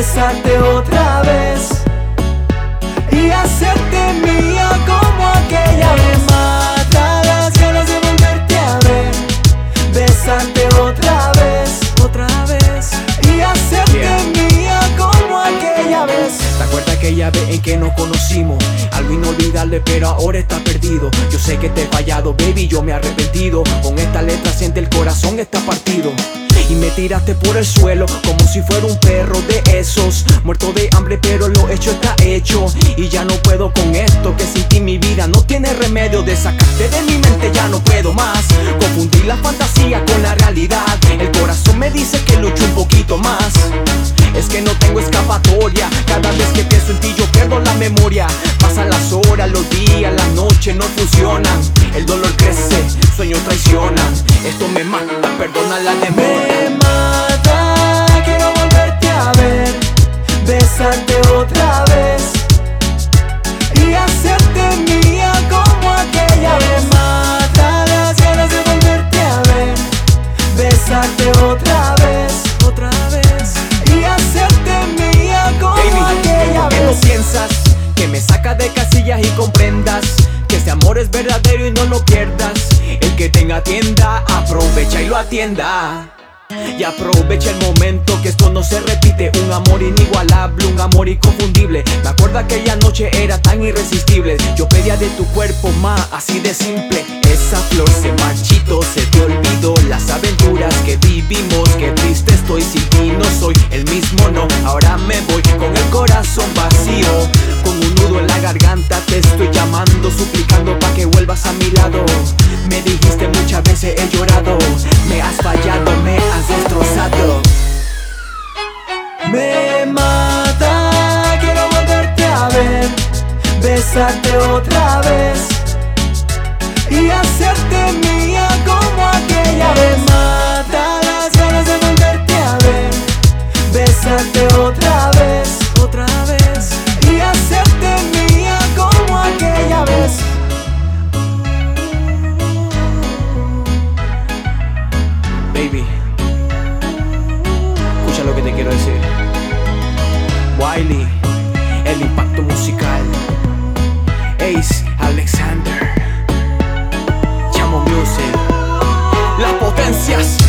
besarte otra vez y hacerte mía como aquella vez. Me mata las ganas de volverte a ver, besarte otra vez y hacerte mía como aquella vez. ¿Te acuerdas aquella vez en que nos conocimos? Algo inolvidable pero ahora está perdido. Yo sé que te he fallado, baby, yo me he arrepentido. Con esta letra siente el corazón está partido. Y me tiraste por el suelo como si fuera un perro de esos, muerto de hambre pero lo hecho está hecho. Y ya no puedo con esto, que sin ti mi vida no tiene remedio. De sacarte de mi mente ya no puedo más, confundir la fantasía con la realidad. El corazón me dice que lucho un poquito más. Es que no tengo escapatoria, cada vez que pienso en ti yo pierdo la memoria. Pasan las horas, los días, las noches no funcionan. El dolor crece, sueños traicionan. Esto me mata, perdona la demora. Me mata, quiero volverte a ver, besarte otra vez y hacerte mía como aquella vez. Me mata las ganas de volverte a ver, besarte otra vez y hacerte mía como aquella ¿por qué vez. no piensas que me sacas de casillas y comprendas que este amor es verdadero y no lo pierdas? El que tenga tienda, aprovecha y lo atienda. Y aprovecha el momento que esto no se repite. Un amor inigualable, un amor inconfundible. Me acuerdo aquella noche era tan irresistible. Yo pedía de tu cuerpo más, así de simple. Esa flor se marchitó, se te olvidó las aventuras que vivimos. Qué triste estoy, sin ti no soy el mismo, no. Ahora me voy con el corazón vacío, con un nudo en la garganta te estoy llamando, suplicando pa' que vuelvas a mi lado. Me dijiste muchas veces he llorado, me has fallado, me has destrozado. Me mata, quiero volverte a ver, besarte otra vez y hacerte mía como aquella vez. Me mata las ganas de volverte a ver, besarte otra vez y hacerte mía como aquella vez. Baby, escucha lo que te quiero decir. Wiley, el impacto musical. Ace Alexander, Chamo Music, las potencias.